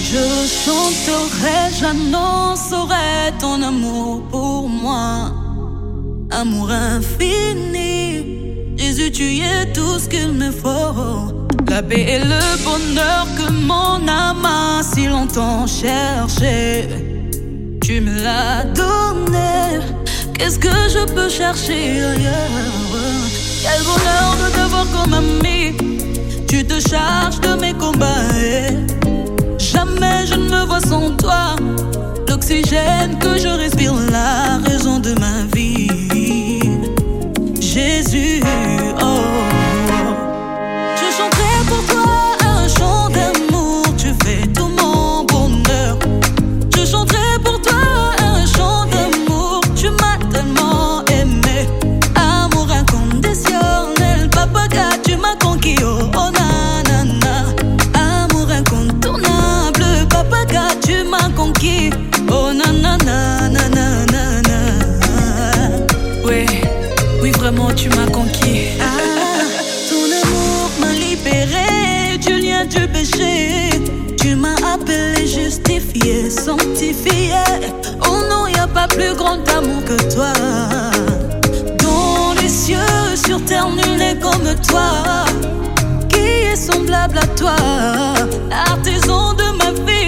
Je chanterai, j'annoncerai ton amour pour moi. Amour infini, Jésus, tu es tout ce qu'il me faut. La paix et le bonheur que mon âme a si longtemps cherché, tu me l'as donné. Qu'est-ce que je peux chercher ailleurs? Quel bonheur de te voir comme ami. Tu te charges de mes combats et jamais je ne me vois sans toi. L'oxygène que je respire, la raison de ma vie. Jésus, oh. Je chanterai pour toi un chant d'amour. Tu fais tout mon bonheur. Je chanterai pour toi un chant d'amour. Tu m'as tellement aimé. Amour inconditionnel. Papa, tu m'as conquis. Oh, oh nanana. Amour incontournable. Papa, tu m'as conquis. Oh nanana, nanana. Oui, oui, vraiment, tu m'as conquis. Ton amour m'a libéré du lien du péché. Tu m'as appelé, justifié, sanctifié. Oh non, y a pas plus grand amour que toi. Dans les cieux, sur terre, nul n'est comme toi. Qui est semblable à toi, artisan de ma vie?